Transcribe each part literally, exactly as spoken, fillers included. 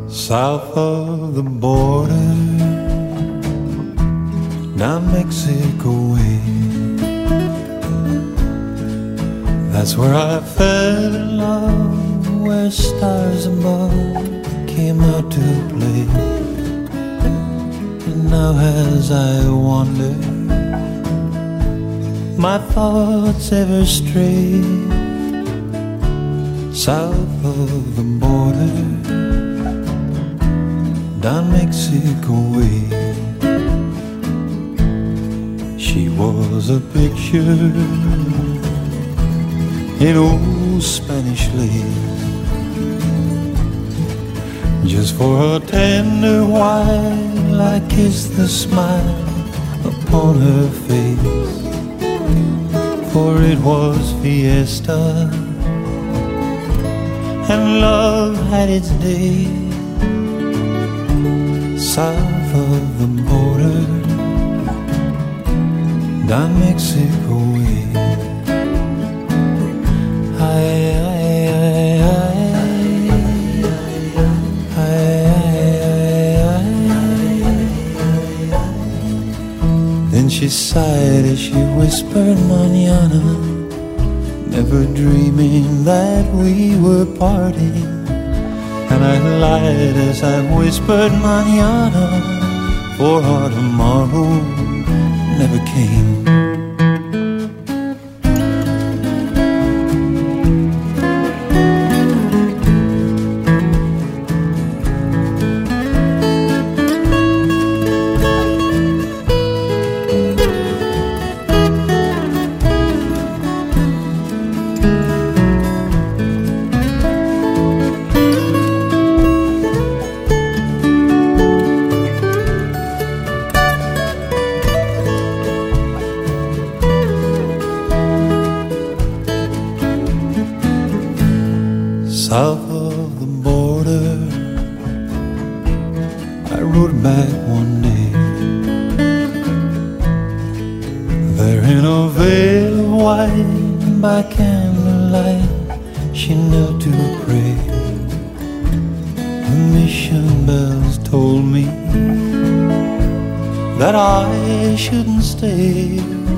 South of the border, down Mexico way. That's where I fell in love, where stars above came out to play. And now as I wander, my thoughts ever stray south of the border, down Mexico way. She was a picture in old Spanish lace, just for a tender while I kissed the smile upon her face. For it was fiesta, and love had its day south of the border, down Mexico way. I, I, I, I, I, Then she sighed as she whispered mañana, never dreaming that we were parting. And I lied as I whispered mañana, for our tomorrow never came. South of the border, I rode back one day. There in a veil of white, by candlelight, she knelt to pray. The mission bells told me that I shouldn't stay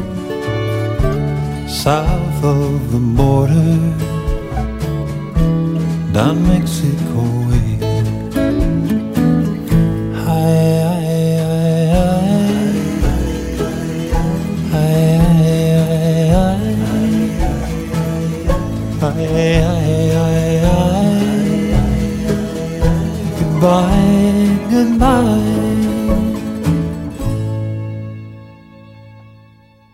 south of the border, down Mexico way. I, I, I, I, I, I, I, goodbye, goodbye.